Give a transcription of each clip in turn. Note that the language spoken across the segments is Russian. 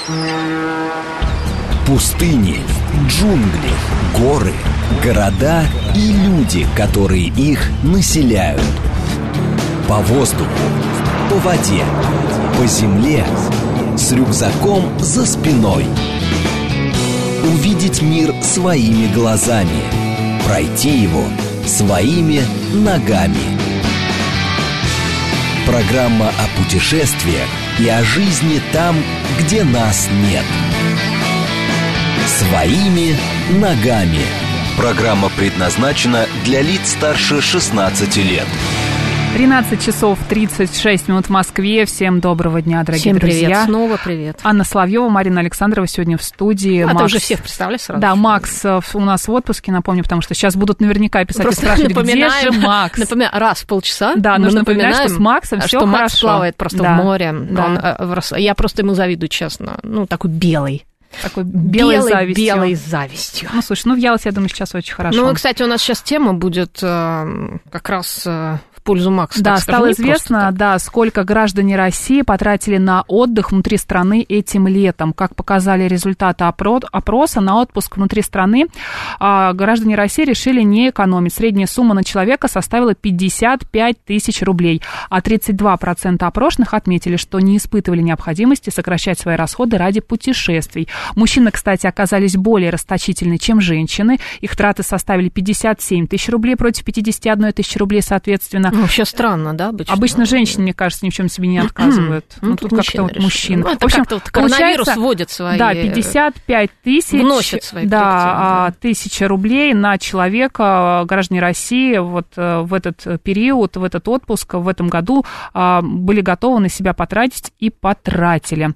Пустыни, джунгли, горы, города и люди, которые их населяют. По воздуху, по воде, по земле, с рюкзаком за спиной. Увидеть мир своими глазами, пройти его своими ногами. Программа о путешествиях и о жизни там, где нас нет. Своими ногами. Программа предназначена для лиц старше 16 лет. 13 часов 36 минут в Москве. Всем доброго дня, дорогие друзья. Всем привет, снова привет. Анна Соловьева, Марина Александрова сегодня в студии. Ты уже всех представляешь сразу? Да, Макс у нас в отпуске, напомню, потому что сейчас будут наверняка писать и спрашивать, где же Макс? Напоминаю, раз в полчаса. Да, нужно напоминать, что с Максом все хорошо. Что Макс плавает просто в море. Да. Я просто ему завидую, честно. Такой белый. Такой белой завистью. Ну, слушай, в Ялте, я думаю, сейчас очень хорошо. Ну, кстати, у нас сейчас тема будет как раз в пользу Макса. Да, стало известно, сколько граждане России потратили на отдых внутри страны этим летом. Как показали результаты опроса, на отпуск внутри страны граждане России решили не экономить. Средняя сумма на человека составила 55 тысяч рублей, а 32% опрошенных отметили, что не испытывали необходимости сокращать свои расходы ради путешествий. Мужчины, кстати, оказались более расточительны, чем женщины. Их траты составили 57 тысяч рублей против 51 тысячи рублей, соответственно. Вообще странно, да? Обычно женщины, мне кажется, ни в чем себе не отказывают. Тут как-то вот мужчины. В общем, как-то коронавирус вводит свои... Да, 55 тысяч. Вносит свои тысячи рублей на человека граждане России вот в этот период, в этот отпуск, в этом году были готовы на себя потратить и потратили.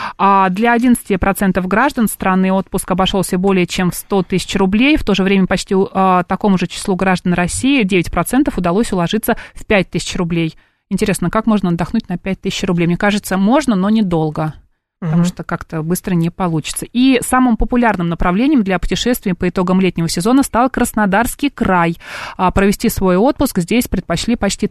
Для 11% граждан страны отпуск обошелся более чем в 100 тысяч рублей. В то же время почти такому же числу граждан России 9% удалось уложиться в 5 тысяч рублей. Интересно, как можно отдохнуть на 5 тысяч рублей? Мне кажется, можно, но недолго. Потому что как-то быстро не получится. И самым популярным направлением для путешествий по итогам летнего сезона стал Краснодарский край. Провести свой отпуск здесь предпочли почти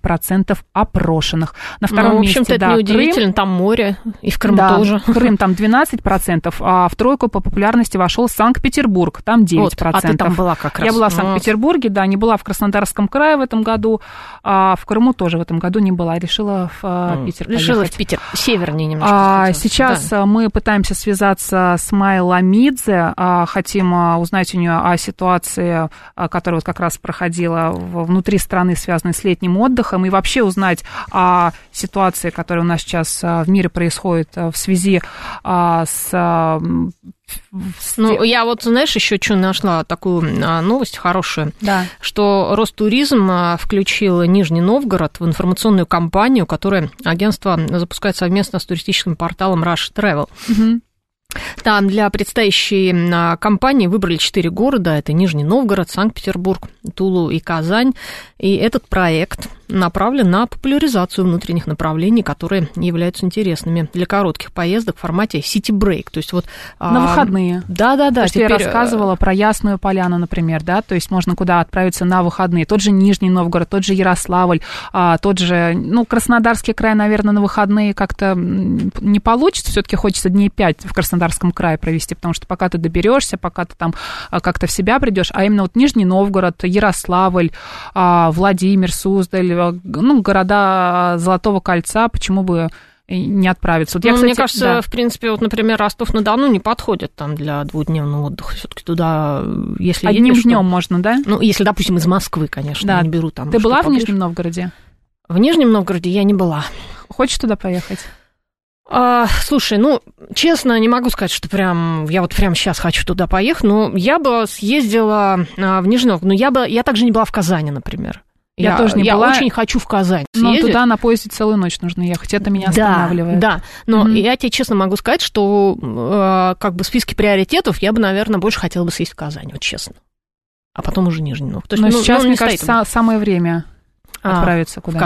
30% опрошенных. На втором месте, в общем-то, это неудивительно, там море, и в Крыму тоже. Крым там 12%, а в тройку по популярности вошел Санкт-Петербург, там 9%. А ты там была как раз. Я была в Санкт-Петербурге, не была в Краснодарском крае в этом году, а в Крыму тоже в этом году не была. Решила в Питер поехать. Решила в Питер, севернее немножко. Сейчас мы пытаемся связаться с Майей Ламидзе, хотим узнать у нее о ситуации, которая вот как раз проходила внутри страны, связанной с летним отдыхом, и вообще узнать о ситуации, которая у нас сейчас в мире происходит в связи с... я вот, знаешь, еще что нашла такую новость хорошую, что Ростуризм включил Нижний Новгород в информационную кампанию, которую агентство запускает совместно с туристическим порталом Rush Travel. Там для предстоящей кампании выбрали 4 города. Это Нижний Новгород, Санкт-Петербург, Тулу и Казань. И этот проект направлен на популяризацию внутренних направлений, которые являются интересными для коротких поездок в формате City Break. То есть на выходные. Да. Я рассказывала про Ясную Поляну, например, то есть можно куда отправиться на выходные. Тот же Нижний Новгород, тот же Ярославль, тот же, Краснодарский край, наверное, на выходные как-то не получится. Все-таки хочется дней 5 в Краснодарском крае провести, потому что пока ты доберешься, пока ты там как-то в себя придешь, а именно Нижний Новгород, Ярославль, Владимир, Суздаль, города Золотого кольца, почему бы не отправиться. Мне кажется, в принципе, например, Ростов-на-Дону не подходит там для двухдневного отдыха. Все-таки туда, если одним днем можно, да? Если, допустим, из Москвы, конечно, я не беру там. Ты была в Нижнем Новгороде? В Нижнем Новгороде я не была. Хочешь туда поехать? Слушай, честно, не могу сказать, что я вот прямо сейчас хочу туда поехать, но я бы съездила в Нижний Новгород, но я также не была в Казани, например. Я тоже не была. Я очень хочу в Казань Но съездить. туда на поезде целую ночь нужно ехать, это меня останавливает. Да, но я тебе честно могу сказать, что в списке приоритетов я бы, наверное, больше хотела бы съездить в Казань, вот честно. А потом уже Нижний Новгород. Но сейчас, мне кажется, самое время отправиться куда-нибудь. В Казань?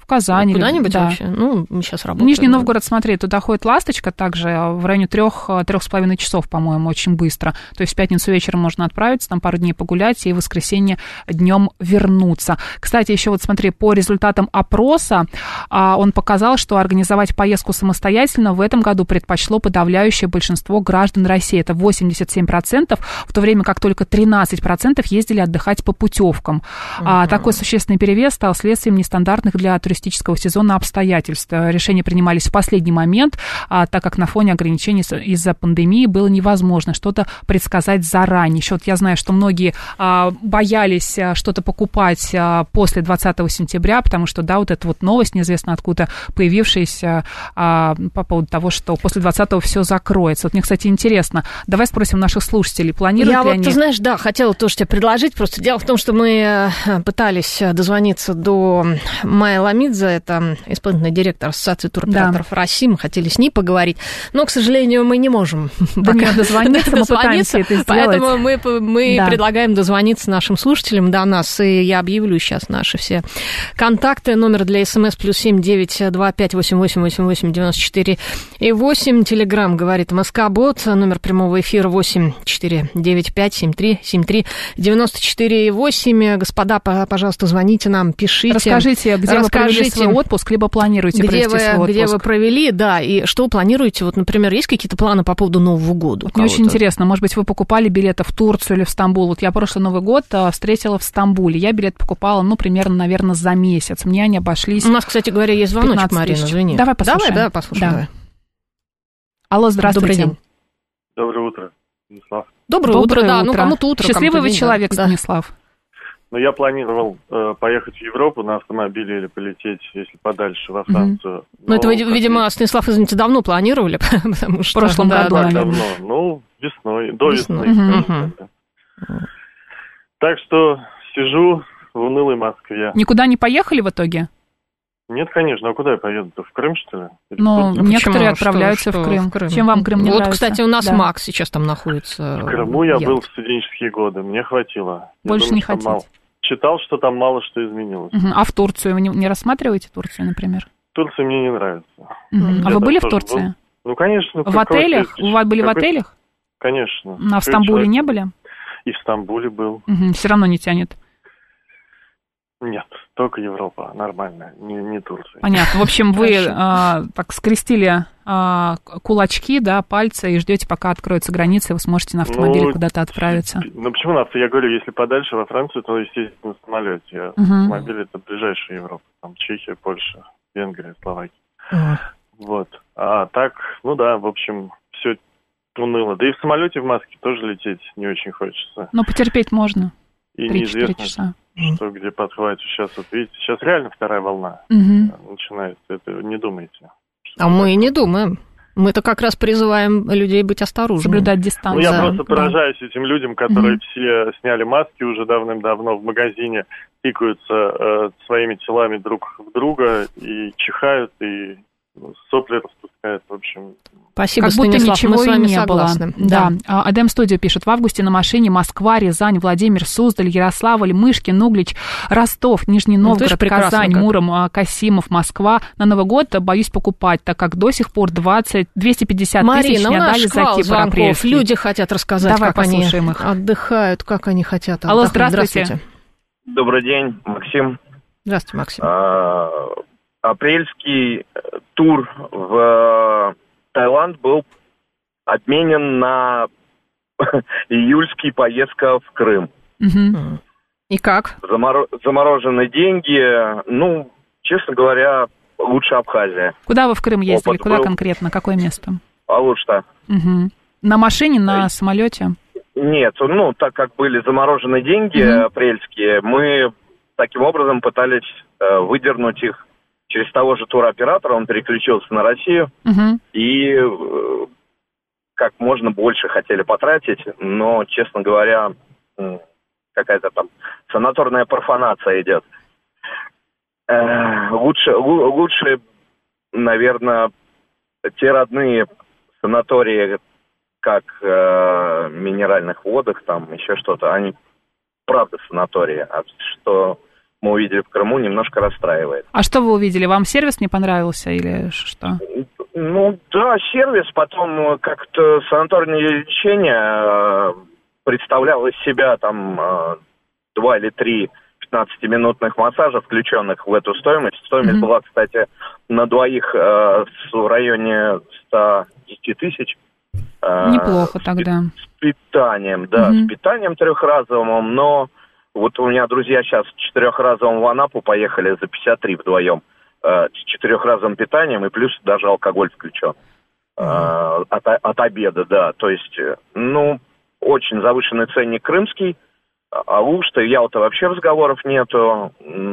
В Казани. Куда-нибудь вообще? Ну, мы сейчас работаем. Нижний Новгород, смотри, туда ходит «Ласточка» также в районе 3-3,5 часов, по-моему, очень быстро. То есть в пятницу вечером можно отправиться, там пару дней погулять и в воскресенье днем вернуться. Кстати, еще вот смотри, по результатам опроса он показал, что организовать поездку самостоятельно в этом году предпочло подавляющее большинство граждан России. Это 87%, в то время как только 13% ездили отдыхать по путевкам. Такой существенный перевес стал следствием нестандартных для туристического сезона обстоятельств. Решения принимались в последний момент, так как на фоне ограничений из-за пандемии было невозможно что-то предсказать заранее. Еще вот я знаю, что многие боялись что-то покупать после 20 сентября, потому что, да, вот эта вот новость, неизвестно откуда появившаяся по поводу того, что после 20-го все закроется. Вот мне, кстати, интересно, давай спросим наших слушателей, планируют ли они... ты знаешь, да, хотела тоже тебе предложить, просто дело в том, что мы пытались дозвониться до Майи Ламидзе, это исполнительный директор Ассоциации туроператоров России, мы хотели с ней поговорить, но, к сожалению, мы не можем пока дозвониться, мы пытаемся это сделать. Поэтому мы предлагаем дозвониться нашим слушателям до нас, и я объявлю сейчас наши все контакты. Номер для СМС +7 925 88 88 94 и 8. Телеграм говорит МСК-бот. Номер прямого эфира 8 495 73 73 94 и 8. Господа, пожалуйста, звоните нам, пишите. Расскажите, где вы провели свой отпуск, либо планируете провести свой отпуск. Где вы провели, да, и что вы планируете? Вот, например, есть какие-то планы по поводу Нового года? Мне очень интересно, может быть, вы покупали билеты в Турцию или в Стамбул? Вот я прошлый Новый год встретила в Стамбуле. Я билет покупала, примерно, наверное, за месяц. Мне они обошлись. У нас, кстати говоря, есть звоночек, Марина, извини. Давай послушаем. Давай послушаем. Да. Алло, здравствуйте. Добрый день. Доброе утро, Станислав. Доброе утро, да. Ну, кому-то утро. Счастливый вы человек, да. Станислав. Ну, я планировал поехать в Европу на автомобиле или полететь, если подальше, во Францию. Ну, это, видимо, Станислав, извините, давно планировали, потому что... В прошлом году, наверное. Давно, весной, до весны. Так что сижу в унылой Москве. Никуда не поехали в итоге? Нет, конечно, а куда я поеду-то? В Крым, что ли? Ну, некоторые отправляются в Крым. Чем вам Крым не нравится? Вот, кстати, у нас Макс сейчас там находится. В Крыму я был в студенческие годы, мне хватило. Больше не хотите? Читал, что там мало что изменилось. А в Турцию вы не рассматриваете Турцию, например? Турция мне не нравится. А вы были в Турции? Ну, конечно. В отелях? Вы были в отелях? Конечно. А в Стамбуле не были? И в Стамбуле был. Все равно не тянет? Нет, только Европа, нормальная, не Турция. Понятно. В общем, вы так скрестили кулачки, да, пальцы, и ждете, пока откроются границы, и вы сможете на автомобиле куда-то отправиться. Ну, почему на авто? Я говорю, если подальше во Францию, то, естественно, на самолете. Автомобиль — это ближайшая Европа. Там Чехия, Польша, Венгрия, Словакия. Вот. А так, ну да, в общем, все уныло. Да и в самолете в маске тоже лететь не очень хочется. Но потерпеть можно. И 3-4 часа. Что где подхватит. Сейчас, вот видите, сейчас реально вторая волна начинается. Это не думайте. А мы не думаем. Мы-то как раз призываем людей быть осторожными. Соблюдать дистанцию. Ну, я просто поражаюсь этим людям, которые все сняли маски уже давным-давно в магазине, тыкаются своими телами друг в друга и чихают, и сопли распускают, в общем. Спасибо, как будто Станислав, ничего мы с вами и не согласны. было. Да. Адем Студио пишет: в августе на машине Москва, Рязань, Владимир, Суздаль, Ярославль, Мышкин, Углич, Ростов, Нижний Новгород, Казань, Муром, Касимов, Москва. На Новый год боюсь покупать, так как до сих пор 250 тысяч не отдали за Кипр апрельский. Люди хотят рассказать, Давай как они их. отдыхают, как они хотят отдохнуть. Алло, здравствуйте. Добрый день, Максим. Здравствуйте, Максим. Апрельский тур в Таиланд был обменен на июльский поездка в Крым. И как? Замороженные деньги, ну, честно говоря, лучше Абхазия. Куда вы в Крым ездили? Куда конкретно? Какое место? Алушта. На машине, на самолете? Нет, ну, так как были замороженные деньги апрельские, мы таким образом пытались выдернуть их через того же туроператора, он переключился на Россию, и как можно больше хотели потратить, но, честно говоря, какая-то там санаторная профанация идет. Лучше, наверное, те родные санатории, как минеральных водах, там еще что-то, они правда санатории, а что мы увидели в Крыму, немножко расстраивает. А что вы увидели? Вам сервис не понравился или что? Ну, да, сервис, потом как-то санаторное лечение представляло из себя там 2 или 3 15-минутных массажа, включенных в эту стоимость. Стоимость была, кстати, на двоих в районе 110 тысяч. Неплохо тогда. С питанием, да, с питанием 3-разовым, но вот у меня друзья сейчас 4-разовым в Анапу поехали за 53 вдвоем, с 4-разовым питанием, и плюс даже алкоголь включен от обеда, да. То есть, ну, очень завышенный ценник крымский, а Алушта и Ялта вообще разговоров нету.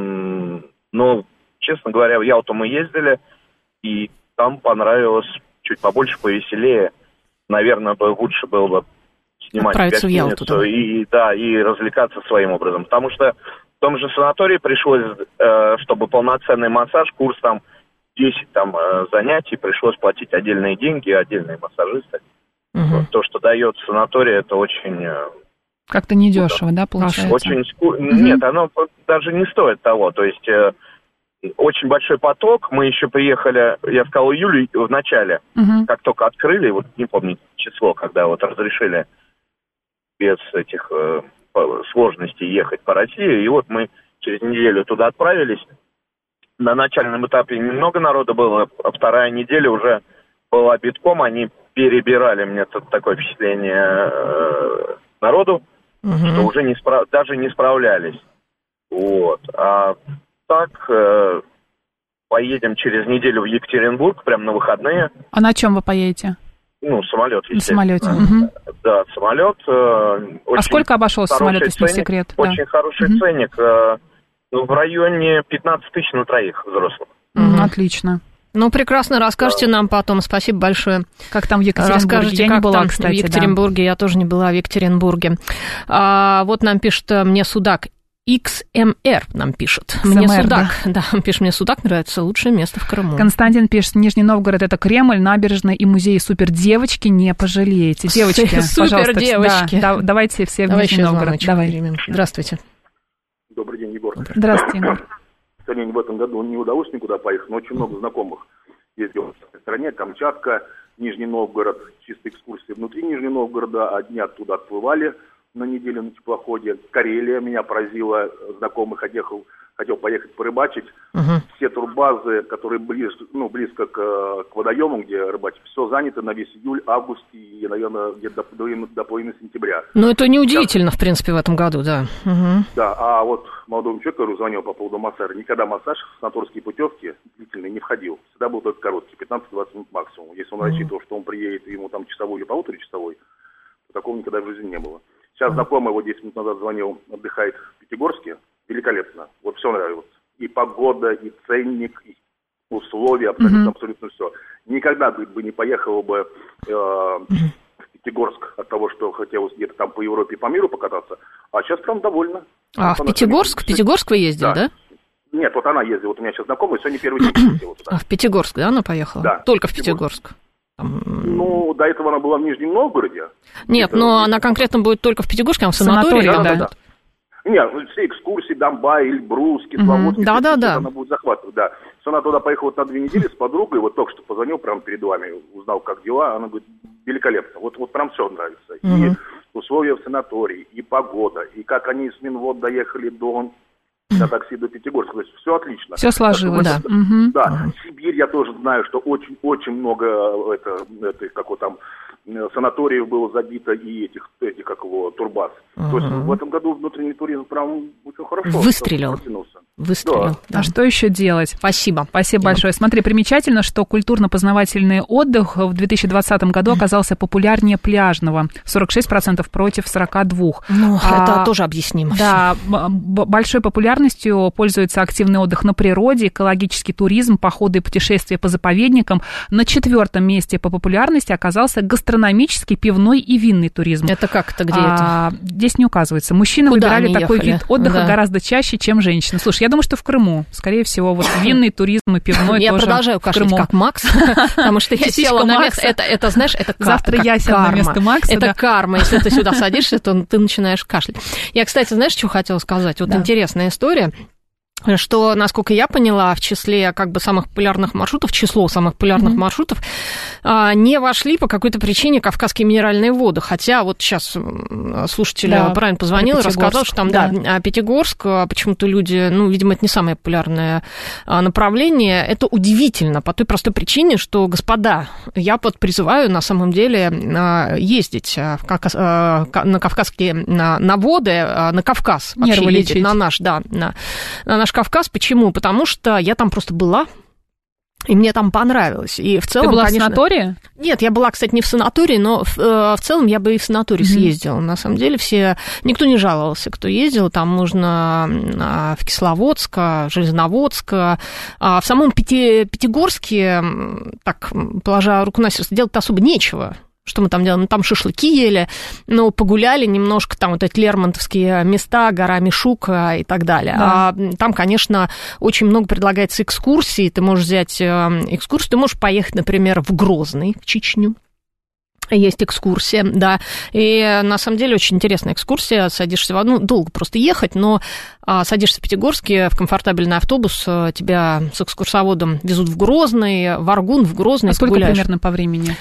Но, честно говоря, в Ялту мы ездили, и там понравилось чуть побольше, повеселее. Наверное, лучше было бы снимать отправиться гостиницу в Ялту, и развлекаться своим образом. Потому что в том же санатории пришлось, чтобы полноценный массаж, курс там 10 там, занятий, пришлось платить отдельные деньги, отдельные массажисты. То, что дает санаторий, это очень... Как-то недешево, да, получается? Очень Нет, оно даже не стоит того. То есть очень большой поток. Мы еще приехали, я сказал, в июле в начале, как только открыли, вот не помню число, когда вот разрешили без этих сложностей ехать по России. И вот мы через неделю туда отправились. На начальном этапе немного народу было, а вторая неделя уже была битком. Они перебирали, мне тут такое впечатление, народу, что уже даже не справлялись. Вот. А так поедем через неделю в Екатеринбург, прямо на выходные. А на чем вы поедете? Ну, самолет, естественно. На самолете. Да, самолет. А сколько обошелся самолет, если не секрет? Очень хороший ценник. В районе 15 тысяч на троих взрослых. Отлично. Ну, прекрасно, расскажите нам потом. Спасибо большое. Как там в Екатеринбурге? Расскажите, я как не была, там кстати, в Екатеринбурге. Я тоже не была в Екатеринбурге. Вот нам пишет мне Судак. XMR нам пишет. Мне Судак, да, пишет, мне Судак нравится, лучшее место в Крыму. Константин пишет, Нижний Новгород это Кремль, набережная и музей супер девочки, не пожалеете. Девочки, супер девочки. Да, давайте все в Нижний Новгород. Давай. Здравствуйте. Добрый день, Егор. Здравствуйте, Егор. Кстати, в этом году не удалось никуда поехать, но очень много знакомых ездил в стране. Камчатка, Нижний Новгород, чисто экскурсии внутри Нижнего Новгорода. Одни оттуда отплывали на неделю на теплоходе. Карелия меня поразила, знакомый хотел поехать порыбачить. Все турбазы, которые близко к водоему, где рыбачить, все занято на весь июль, август и, наверное, где-то до половины сентября. Ну, это неудивительно, в принципе, в этом году, да. Да, а вот молодому человеку звонил по поводу массажа. Никогда массаж в санаторские путевки длительные не входил. Всегда был только короткий, 15-20 минут максимум. Если он рассчитывал, что он приедет, ему там часовой или полуторачасовой, то такого никогда в жизни не было. Сейчас знакомый его 10 минут назад звонил, отдыхает в Пятигорске. Великолепно. Вот все нравилось. И погода, и ценник, и условия, абсолютно все. Никогда бы не поехал бы в Пятигорск от того, что хотелось где-то там по Европе и по миру покататься. А сейчас прям довольна. А в Пятигорск? В Пятигорск вы ездили, да? Нет, вот она ездила. Вот у меня сейчас знакомая, сегодня первый день ездила туда. А в Пятигорск, да, она поехала? Да. Только в Пятигорск? Ну, до этого она была в Нижнем Новгороде. Нет, но она конкретно будет только в Пятигорске, а в санатории, да. Нет, все экскурсии, Донбай, Эльбрус, Кисловодск, да. она будет захватывать, да. Что она туда поехала вот на 2 недели с подругой, вот только что позвонил прямо перед вами, узнал, как дела, она говорит, великолепно, вот прям все нравится. И условия в санатории, и погода, и как они с Минвод доехали на такси до Пятигорска, то есть все отлично. Все сложилось, да. Да, Сибирь я тоже знаю, что очень много санаториев было забито и этих турбаз. То есть в этом году внутренний туризм прям очень хорошо. Выстрелил. Да. А что еще делать? Спасибо большое. Смотри, примечательно, что культурно-познавательный отдых в 2020 году оказался популярнее пляжного. 46% против 42%. Ну, это тоже объяснимо. Да, большой популярностью пользуется активный отдых на природе, экологический туризм, походы и путешествия по заповедникам. На 4-м месте по популярности оказался гастрономический, пивной и винный туризм. Это как это, где это? Здесь не указывается. Мужчины выбирали такой вид отдыха гораздо чаще, чем женщины. Слушай, я думаю, что в Крыму, скорее всего, вот винный туризм и пивной я тоже. Я продолжаю кашлять, как Макс, потому что я села на место. Это, знаешь, это карма. Завтра я сяду на место Макса. Это карма. Если ты сюда садишься, то ты начинаешь кашлять. Я, кстати, знаешь, что хотела сказать? Вот интересная история. что, насколько я поняла, в числе как бы самых популярных маршрутов, число самых популярных маршрутов не вошли по какой-то причине Кавказские минеральные воды. Хотя вот сейчас слушатель правильно позвонил и рассказал, что там, Пятигорск, почему-то люди, видимо, это не самое популярное направление. Это удивительно по той простой причине, что, господа, я призываю на самом деле ездить на кавказские, на воды, на Кавказ. Вообще ездить на наш Кавказ. Почему? Потому что я там просто была, и мне там понравилось. И в целом, ты была в санатории? Нет, я была, кстати, не в санатории, но в целом я бы и в санаторий съездила. На самом деле никто не жаловался, кто ездил. Там можно в Кисловодск, Железноводск. В самом Пятигорске, так, положа руку на сердце, делать особо нечего. Что мы там делали? Там шашлыки ели, погуляли немножко, там вот эти лермонтовские места, гора Мишука и так далее. Да. Там, конечно, очень много предлагается экскурсий. Ты можешь взять экскурсию, ты можешь поехать, например, в Грозный, в Чечню. Есть экскурсия, да, и на самом деле очень интересная экскурсия, садишься долго просто ехать, но садишься в Пятигорске в комфортабельный автобус, тебя с экскурсоводом везут в Грозный, в Аргун, в Грозный. А сколько примерно по времени?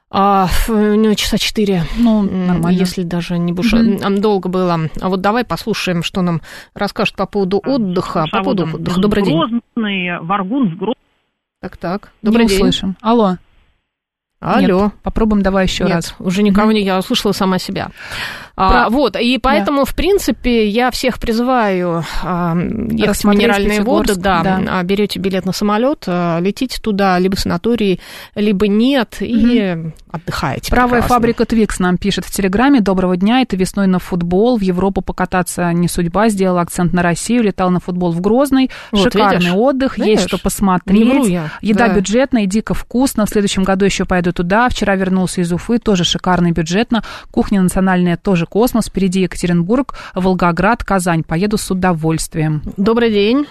Часа 4, нормально. Если даже не больше. Долго было. А вот давай послушаем, что нам расскажет по поводу отдыха. По поводу отдыха. Добрый день. Грозный, в Аргун, в Грозный. Так. Добрый день. Услышим. Алло. Нет, попробуем давай еще раз. Уже никого не... Я услышала сама себя. Вот, и поэтому, в принципе, я всех призываю ехать в минеральные воды, берете билет на самолет, летите туда, либо в санаторий, либо нет, и отдыхаете. Правая фабрика Твикс нам пишет в Телеграме: доброго дня, это весной на футбол, в Европу покататься не судьба, сделал акцент на Россию, летал на футбол в Грозный, шикарный отдых, есть что посмотреть, еда бюджетная и дико вкусно, в следующем году еще пойду туда, вчера вернулся из Уфы, тоже шикарно и бюджетно, кухня национальная тоже космос, впереди Екатеринбург, Волгоград, Казань. Поеду с удовольствием. Добрый день.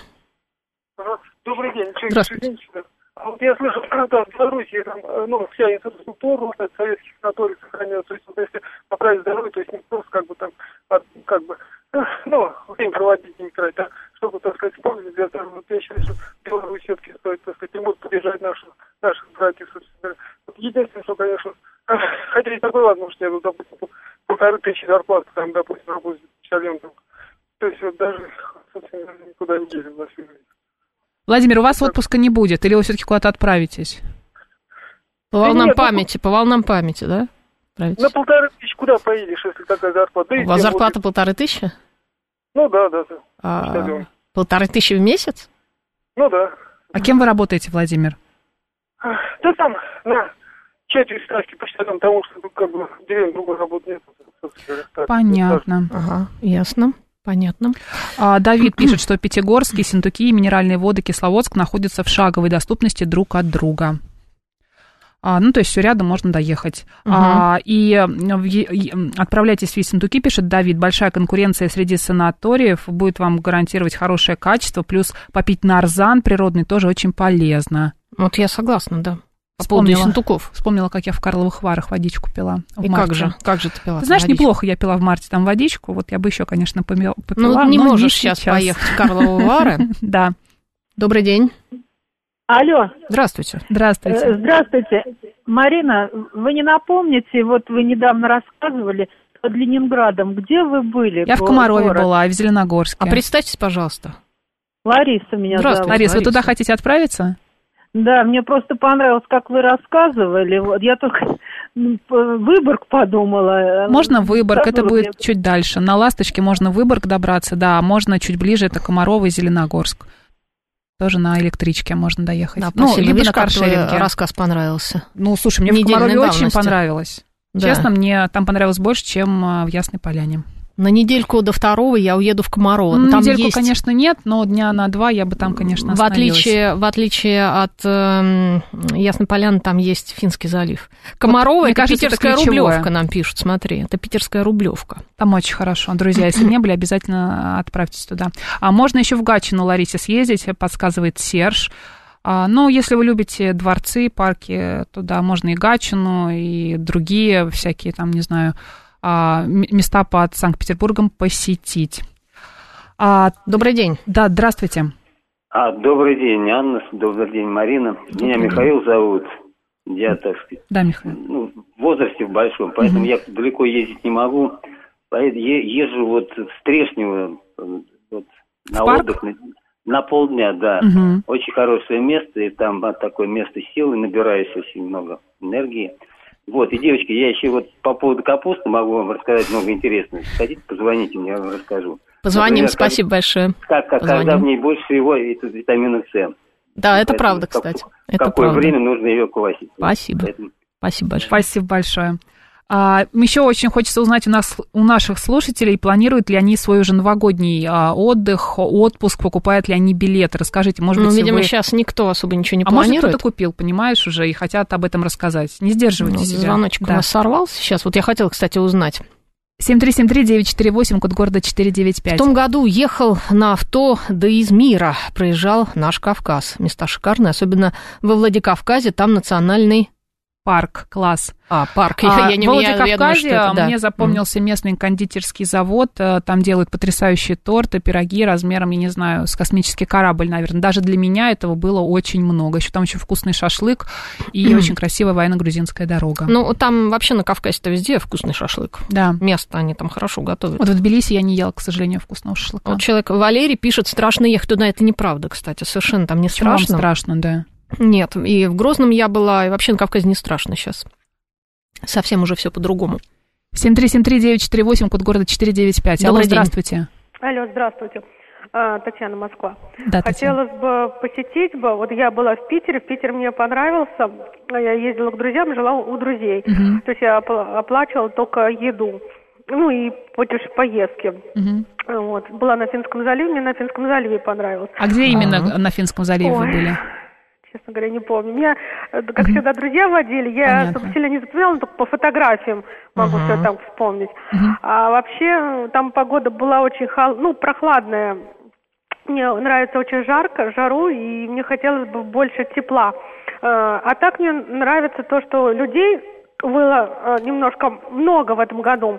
Добрый день. Здравствуйте. Вот я слышал, когда в Беларуси там, вся инфраструктура, советских санаторий сохраняется, то есть, если поправить здоровье, то есть не просто время проводить, не тратить, а чтобы, так сказать, использовать для здоровья. Вот я считаю, что Беларусь все-таки стоит, так сказать, не будет поддержать наших братьев, собственно. Вот единственное, что, конечно, хотя и такой возможности, я, допустим, 1500 зарплаты, там, допустим, работать почтальоном, то есть вот даже, собственно, никуда не ездим за всю жизнь. Владимир, у вас отпуска не будет, или вы все-таки куда-то отправитесь? По волнам памяти, да? На 1500 куда поедешь, если такая зарплата? У вас зарплата 1500? Ну да. 1500 в месяц? Ну да. А кем вы работаете, Владимир? Да там, на 4 ставки почтальон, потому что в деревне другой работы нет. Понятно. Ага, ясно. Понятно. Давид пишет, что Пятигорск, Ессентуки и минеральные воды Кисловодск находятся в шаговой доступности друг от друга. То есть все рядом, можно доехать. И отправляйтесь в Ессентуки, пишет Давид. Большая конкуренция среди санаториев будет вам гарантировать хорошее качество, плюс попить нарзан природный тоже очень полезно. Вот я согласна, да. По поводу Ессентуков. Вспомнила, как я в Карловых Варах водичку пила в марте. Как же ты пила? Ты знаешь, водичку? Неплохо я пила в марте там водичку. Вот я бы еще, конечно, попила. Не можешь сейчас поехать в Карловые Вары. Да. Добрый день. Алло. Здравствуйте. Здравствуйте. Марина, вы не напомните, вот вы недавно рассказывали под Ленинградом, где вы были? Я в Комарове была, и в Зеленогорске. А представьтесь, пожалуйста. Лариса меня зовут. Лариса, вы туда хотите отправиться? Да, мне просто понравилось, как вы рассказывали. Вот я только Выборг подумала. Можно Выборг, это будет чуть дальше. На Ласточке можно в Выборг добраться, да, можно чуть ближе, это Комарово и Зеленогорск. Тоже на электричке можно доехать. Да, либо на каршеринге. Рассказ понравился. Слушай, мне в Комарове очень понравилось. Да. Честно, мне там понравилось больше, чем в Ясной Поляне. На недельку до 2 я уеду в Комарово. Там недельку, есть... конечно, нет, но дня на 2 я бы там, конечно, остановилась. В отличие от Ясной Поляны, там есть Финский залив. Комарово, это питерская Рублевка, нам пишут, смотри. Это питерская Рублевка. Там очень хорошо. Друзья, если не были, обязательно отправьтесь туда. А можно еще в Гатчину, Ларисе, съездить, подсказывает Серж. Но если вы любите дворцы, парки, туда можно и Гатчину, и другие всякие там, не знаю... места под Санкт-Петербургом посетить. Добрый день. Да, здравствуйте. Добрый день, Анна, добрый день, Марина. Меня Михаил зовут. Я, так сказать, в возрасте в большом, поэтому я далеко ездить не могу. Поэтому езжу вот в Стрешнево на отдых на полдня, да. Очень хорошее место, и там такое место силы, набираешь очень много энергии. Вот, и, девочки, я еще вот по поводу капусты могу вам рассказать много интересного. Хотите, позвоните мне, я вам расскажу. Позвоним, например, спасибо большое. Когда в ней больше всего витамина С. Да, это правда, кстати. В какое время нужно ее квасить. Спасибо. Спасибо большое. Спасибо большое. Еще очень хочется узнать у наших слушателей, планируют ли они свой уже новогодний отпуск, покупают ли они билеты. Расскажите, может быть, видимо, сейчас никто особо ничего не планирует. Может, кто-то купил, понимаешь, уже, и хотят об этом рассказать. Не сдерживайте себя. Звоночек у нас сорвался сейчас. Вот я хотела, кстати, узнать. 7373948, код города 495. В том году ехал на авто до Измира, проезжал наш Кавказ. Места шикарные, особенно во Владикавказе, там национальный... Парк, класс. Парк. Я не в Владикавказе мне запомнился местный кондитерский завод. Там делают потрясающие торты, пироги размером, я не знаю, с космический корабль, наверное. Даже для меня этого было очень много. Там еще вкусный шашлык и очень красивая военно-грузинская дорога. Ну, там вообще на Кавказе-то везде вкусный шашлык. Да. Место они там хорошо готовят. Вот в Тбилиси я не ела, к сожалению, вкусного шашлыка. Вот человек Валерий пишет, страшно ехать туда. Это неправда, кстати. Совершенно там не страшно. Почему вам страшно, да? Нет, и в Грозном я была, и вообще на Кавказе не страшно сейчас. Совсем уже все по-другому. 7373948, код города 495. Алло, здравствуйте. Алло, здравствуйте. Татьяна, Москва. Да, хотелось бы посетить вот я была в Питер мне понравился. Я ездила к друзьям, жила у друзей. То есть я оплачивала только еду. И поездки. Вот. Была на Финском заливе, мне на Финском заливе понравилось. А где именно на Финском заливе вы были? Честно говоря, не помню. Меня, как всегда, друзья водили. Я сильно не запоминала, но только по фотографиям могу все там вспомнить. А вообще, там погода была очень прохладная. Мне нравится очень жару, и мне хотелось бы больше тепла. А так мне нравится то, что людей было немножко много в этом году.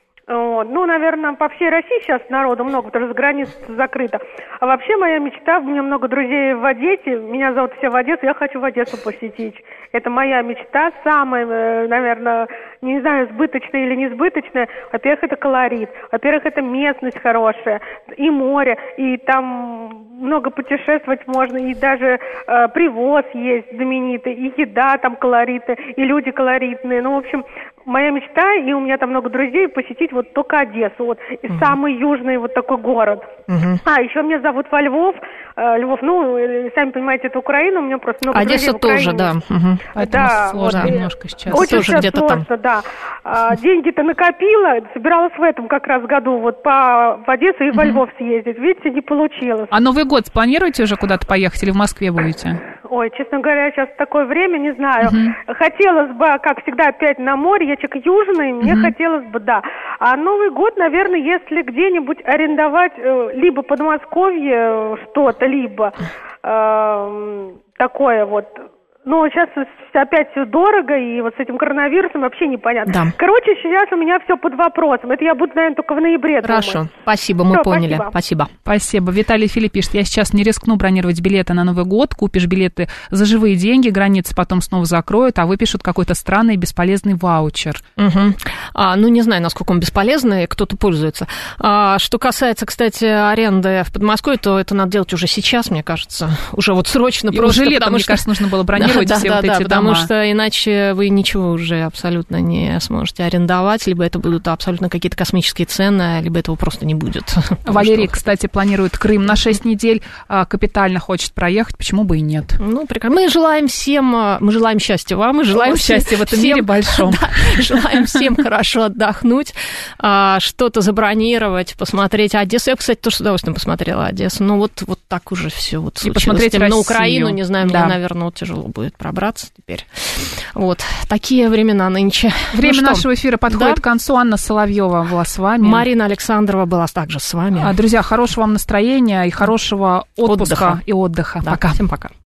Наверное, по всей России сейчас народу много, потому что за границей закрыто. А вообще моя мечта, у меня много друзей в Одессе, меня зовут все в Одессу, я хочу в Одессу посетить. Это моя мечта, самая, наверное, не знаю, сбыточная или несбыточная. Во-первых, это колорит, во-первых, это местность хорошая, и море, и там много путешествовать можно, и даже привоз есть знаменитый, и еда там колоритная, и люди колоритные. В общем, моя мечта, и у меня там много друзей, посетить вот только Одессу, и самый южный вот такой город. Еще меня зовут Львов, сами понимаете, это Украина, у меня просто много Одесса друзей в Украине. тоже, да. Поэтому сложно немножко сейчас. Очень тоже где-то сложно, там. Да. Деньги-то накопила, собиралась в этом как раз году в Одессу и во Львов съездить. Видите, не получилось. А Новый год планируете уже куда-то поехать или в Москве будете? Ой, честно говоря, сейчас такое время, не знаю. Хотелось бы, как всегда, опять на море. Я человек южный, мне хотелось бы, да. А Новый год, наверное, если где-нибудь арендовать либо Подмосковье что-то, либо такое вот. Сейчас опять все дорого, и вот с этим коронавирусом вообще непонятно. Да. Короче, сейчас у меня все под вопросом. Это я буду, наверное, только в ноябре. Хорошо, думать. Спасибо, мы поняли. Спасибо. Виталий Филипп пишет, я сейчас не рискну бронировать билеты на Новый год, купишь билеты за живые деньги, границы потом снова закроют, а выпишут какой-то странный бесполезный ваучер. Не знаю, насколько он бесполезный, кто-то пользуется. Что касается, кстати, аренды в Подмосковье, то это надо делать уже сейчас, мне кажется. Уже вот срочно. Просто уже летом, мне кажется, нужно было бронировать. Все вот эти потому дома. что иначе вы ничего уже абсолютно не сможете арендовать, либо это будут абсолютно какие-то космические цены, либо этого просто не будет. Валерий, кстати, планирует Крым на 6 недель, капитально хочет проехать, почему бы и нет? Прекрасно. Мы желаем счастья вам, мы желаем счастья в этом мире большом. Желаем всем хорошо отдохнуть, что-то забронировать, посмотреть Одессу. Я, кстати, тоже с удовольствием посмотрела Одессу, вот так уже все случилось. И посмотреть на Украину, не знаю, мне, наверное, тяжело будет пробраться теперь. Такие времена нынче. Время нашего эфира подходит к концу. Анна Соловьева была с вами. Марина Александрова была также с вами. Друзья, хорошего вам настроения и хорошего отпуска и отдыха. Пока. Всем пока.